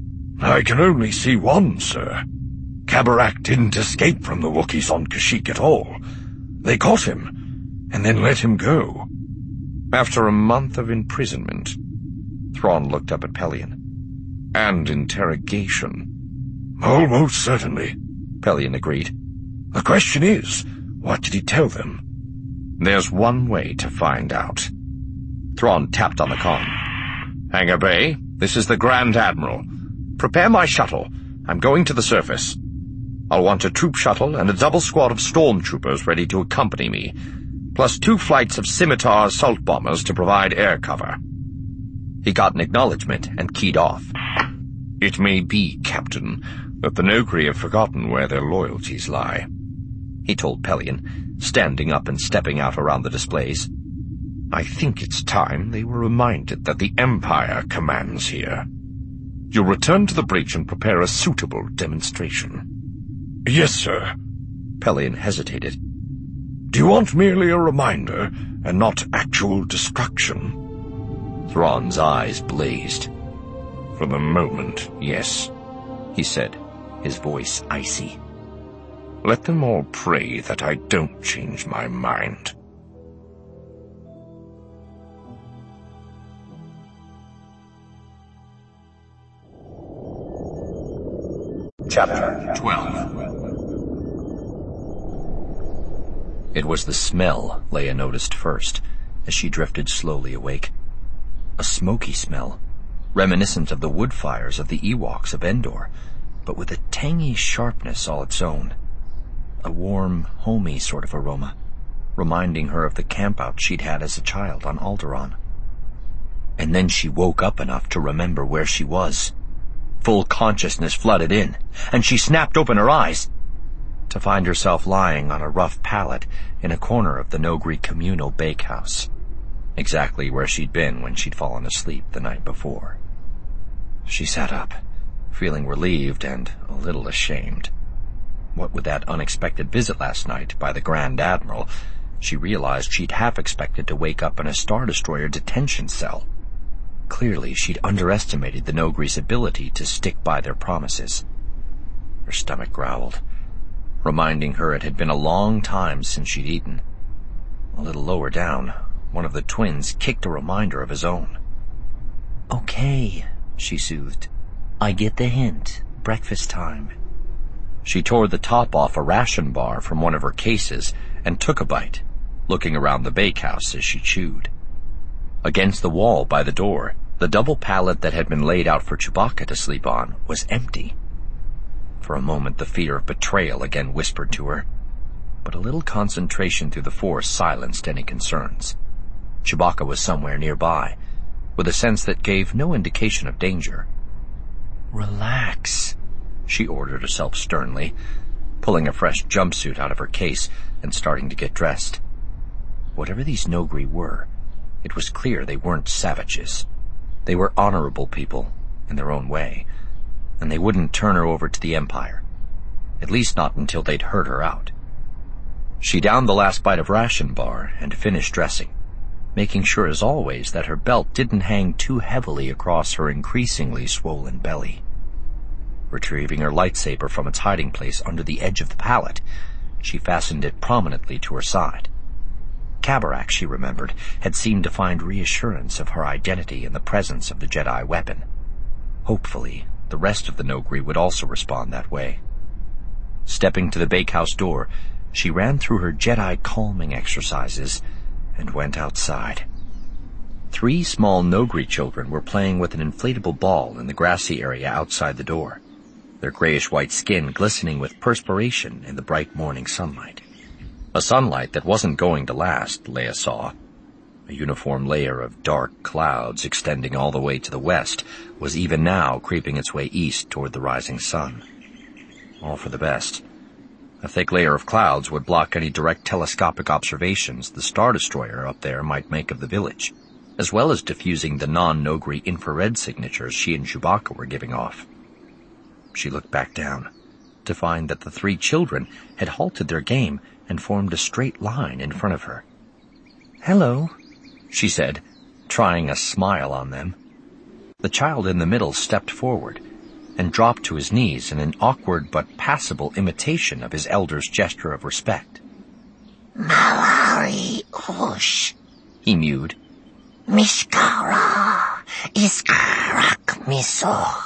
I can only see one, sir. Kabarak didn't escape from the Wookiees on Kashyyyk at all. They caught him, and then let him go. After a month of imprisonment, Thrawn looked up at Pellaeon. And interrogation. Almost certainly, Pellaeon agreed. The question is, what did he tell them? There's one way to find out. Thrawn tapped on the con. Hangar Bay, this is the Grand Admiral. Prepare my shuttle. I'm going to the surface. I'll want a troop shuttle and a double squad of stormtroopers ready to accompany me, plus 2 flights of Scimitar assault bombers to provide air cover. He got an acknowledgement and keyed off. It may be, Captain, that the Noghri have forgotten where their loyalties lie, he told Pellaeon, standing up and stepping out around the displays. I think it's time they were reminded that the Empire commands here. You'll return to the breach and prepare a suitable demonstration. Yes, sir. Pellaeon hesitated. Do you want merely a reminder and not actual destruction? Thrawn's eyes blazed. For the moment, yes, he said, his voice icy. Let them all pray that I don't change my mind. Chapter 12. It was the smell Leia noticed first, as she drifted slowly awake. A smoky smell, reminiscent of the wood fires of the Ewoks of Endor, but with a tangy sharpness all its own. A warm, homey sort of aroma, reminding her of the campout she'd had as a child on Alderaan. And then she woke up enough to remember where she was. Full consciousness flooded in, and she snapped open her eyes to find herself lying on a rough pallet in a corner of the Nogri communal bakehouse, exactly where she'd been when she'd fallen asleep the night before. She sat up, feeling relieved and a little ashamed. What with that unexpected visit last night by the Grand Admiral, she realized she'd half expected to wake up in a Star Destroyer detention cell. Clearly, she'd underestimated the Nogri's ability to stick by their promises. Her stomach growled, reminding her it had been a long time since she'd eaten. A little lower down, one of the twins kicked a reminder of his own. "Okay," she soothed. "I get the hint. Breakfast time." She tore the top off a ration bar from one of her cases and took a bite, looking around the bakehouse as she chewed. Against the wall by the door, the double pallet that had been laid out for Chewbacca to sleep on was empty. For a moment the fear of betrayal again whispered to her, but a little concentration through the Force silenced any concerns. Chewbacca was somewhere nearby, with a sense that gave no indication of danger. "Relax," she ordered herself sternly, pulling a fresh jumpsuit out of her case and starting to get dressed. Whatever these Nogri were, it was clear they weren't savages. They were honorable people, in their own way, and they wouldn't turn her over to the Empire, at least not until they'd heard her out. She downed the last bite of ration bar and finished dressing, making sure as always that her belt didn't hang too heavily across her increasingly swollen belly. Retrieving her lightsaber from its hiding place under the edge of the pallet, she fastened it prominently to her side. Kabarak, she remembered, had seemed to find reassurance of her identity in the presence of the Jedi weapon. Hopefully, the rest of the Nogri would also respond that way. Stepping to the bakehouse door, she ran through her Jedi calming exercises and went outside. 3 small Nogri children were playing with an inflatable ball in the grassy area outside the door, their grayish-white skin glistening with perspiration in the bright morning sunlight. A sunlight that wasn't going to last, Leia saw. A uniform layer of dark clouds extending all the way to the west was even now creeping its way east toward the rising sun. All for the best. A thick layer of clouds would block any direct telescopic observations the Star Destroyer up there might make of the village, as well as diffusing the non-Nogri infrared signatures she and Chewbacca were giving off. She looked back down, to find that the 3 children had halted their game and formed a straight line in front of her. "Hello," she said, trying a smile on them. The child in the middle stepped forward and dropped to his knees in an awkward but passable imitation of his elder's gesture of respect. "Malari Ush," he mewed. "Mishkara Iskarak Miso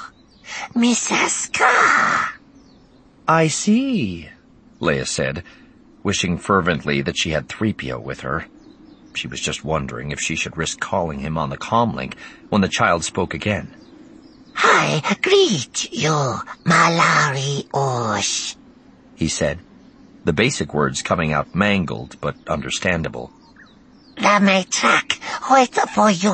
Miseska." "I see," Leia said, wishing fervently that she had 3PO with her. She was just wondering if she should risk calling him on the comlink when the child spoke again. "I greet you, Malari Ush," he said, the basic words coming out mangled but understandable. "La Maitrak wait for you,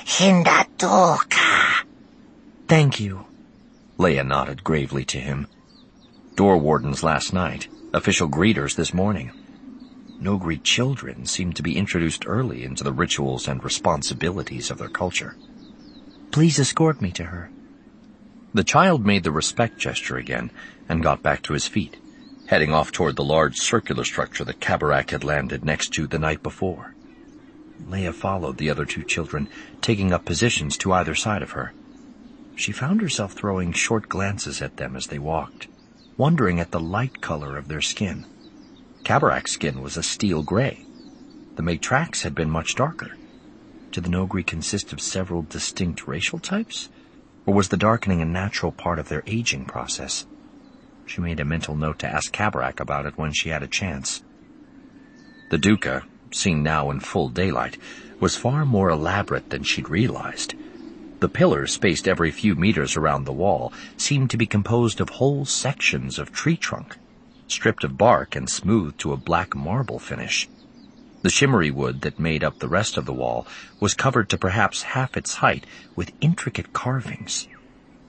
Hindadoka." "Thank you," Leia nodded gravely to him. Door wardens last night, official greeters this morning. Nogri children seemed to be introduced early into the rituals and responsibilities of their culture. "Please escort me to her." The child made the respect gesture again and got back to his feet, heading off toward the large circular structure that Kabarak had landed next to the night before. Leia followed the other 2 children, taking up positions to either side of her. She found herself throwing short glances at them as they walked, wondering at the light color of their skin. Kabarak's skin was a steel gray. The Matrax had been much darker. Did the Nogri consist of several distinct racial types? Or was the darkening a natural part of their aging process? She made a mental note to ask Kabarak about it when she had a chance. The Duca, seen now in full daylight, was far more elaborate than she'd realized. The pillars, spaced every few meters around the wall, seemed to be composed of whole sections of tree trunk, stripped of bark and smoothed to a black marble finish. The shimmery wood that made up the rest of the wall was covered to perhaps half its height with intricate carvings.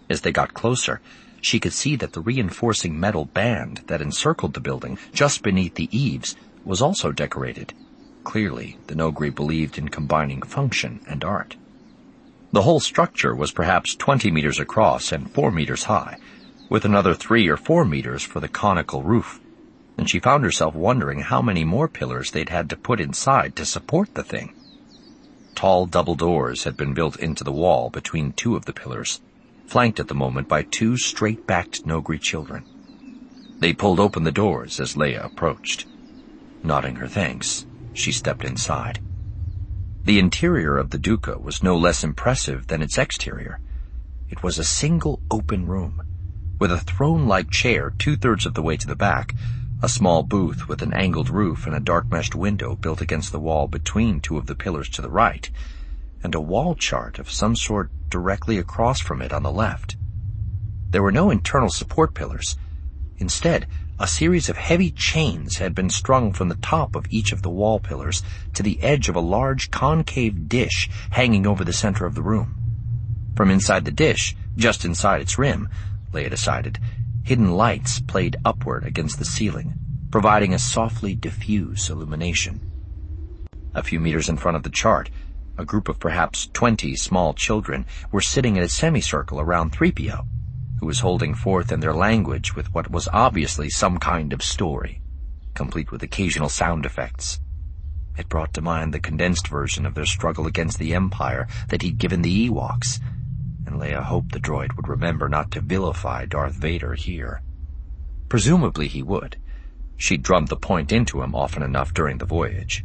As they got closer, she could see that the reinforcing metal band that encircled the building just beneath the eaves was also decorated. Clearly, the Nogri believed in combining function and art. The whole structure was perhaps 20 meters across and 4 meters high, with another 3 or 4 meters for the conical roof, and she found herself wondering how many more pillars they'd had to put inside to support the thing. Tall double doors had been built into the wall between 2 of the pillars, flanked at the moment by 2 straight-backed Nogri children. They pulled open the doors as Leia approached. Nodding her thanks, she stepped inside. The interior of the Duca was no less impressive than its exterior. It was a single open room, with a throne-like chair 2/3 of the way to the back, a small booth with an angled roof and a dark-meshed window built against the wall between 2 of the pillars to the right, and a wall chart of some sort directly across from it on the left. There were no internal support pillars. Instead, a series of heavy chains had been strung from the top of each of the wall pillars to the edge of a large concave dish hanging over the center of the room. From inside the dish, just inside its rim, Leia decided, hidden lights played upward against the ceiling, providing a softly diffuse illumination. A few meters in front of the chart, a group of perhaps 20 small children were sitting in a semicircle around 3PO, who was holding forth in their language with what was obviously some kind of story, complete with occasional sound effects. It brought to mind the condensed version of their struggle against the Empire that he'd given the Ewoks, and Leia hoped the droid would remember not to vilify Darth Vader here. Presumably he would. She'd drummed the point into him often enough during the voyage.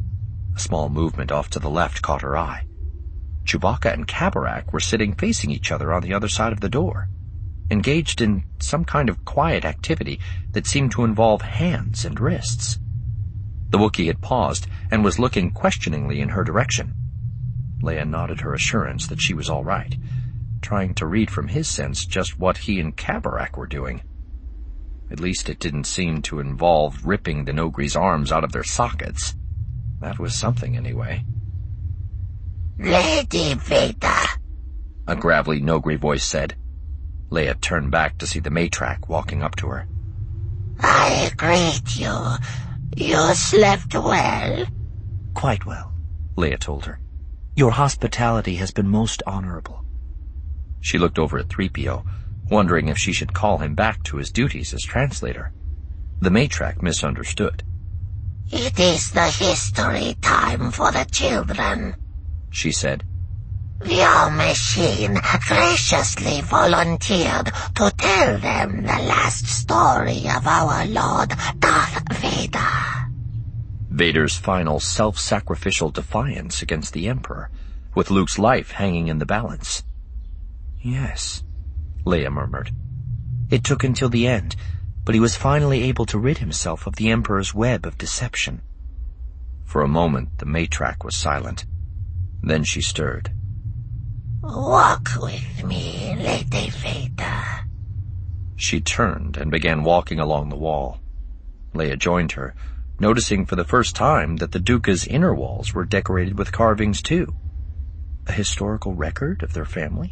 A small movement off to the left caught her eye. Chewbacca and Kabarak were sitting facing each other on the other side of the door, engaged in some kind of quiet activity that seemed to involve hands and wrists. The Wookiee had paused and was looking questioningly in her direction. Leia nodded her assurance that she was all right, trying to read from his sense just what he and Kabarak were doing. At least it didn't seem to involve ripping the Nogri's arms out of their sockets. That was something, anyway. Lady Vader, a gravelly Nogri voice said. Leia turned back to see the Matrak walking up to her. I greet you. You slept well? Quite well, Leia told her. Your hospitality has been most honorable. She looked over at 3PO, wondering if she should call him back to his duties as translator. The Matrak misunderstood. It is the history time for the children, she said. Your machine graciously volunteered to tell them the last story of our Lord Darth Vader. Vader's final self-sacrificial defiance against the Emperor, with Luke's life hanging in the balance. Yes, Leia murmured. It took until the end, but he was finally able to rid himself of the Emperor's web of deception. For a moment, the Matrak was silent. Then she stirred. Walk with me, Lady Vader. She turned and began walking along the wall. Leia joined her, noticing for the first time that the Duca's inner walls were decorated with carvings too. A historical record of their family?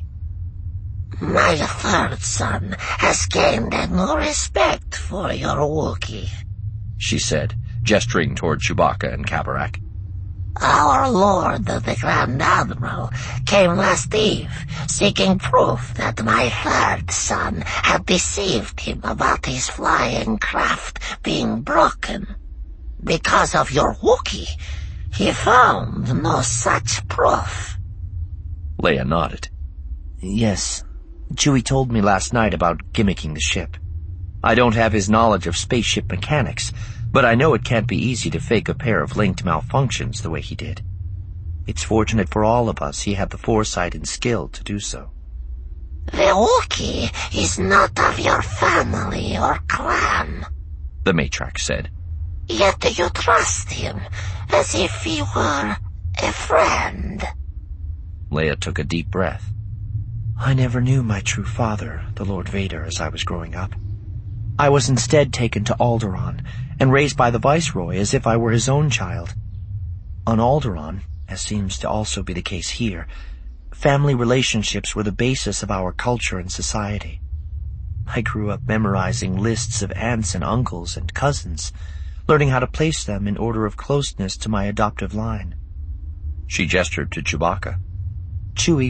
My 3rd son has gained a new respect for your Wookiee, she said, gesturing toward Chewbacca and Kabarak. Our Lord the Grand Admiral came last eve, seeking proof that my 3rd son had deceived him about his flying craft being broken. Because of your Wookiee, he found no such proof. Leia nodded. Yes, Chewie told me last night about gimmicking the ship. I don't have his knowledge of spaceship mechanics, but I know it can't be easy to fake a pair of linked malfunctions the way he did. It's fortunate for all of us he had the foresight and skill to do so. The Wookiee is not of your family or clan, the Matrak said. Yet you trust him as if he were a friend. Leia took a deep breath. I never knew my true father, the Lord Vader, as I was growing up. I was instead taken to Alderaan and raised by the Viceroy as if I were his own child. On Alderaan, as seems to also be the case here, Family relationships were the basis of our culture and society. I grew up memorizing lists of aunts and uncles and cousins, learning how to place them in order of closeness to my adoptive line. She gestured to Chewbacca. Chewie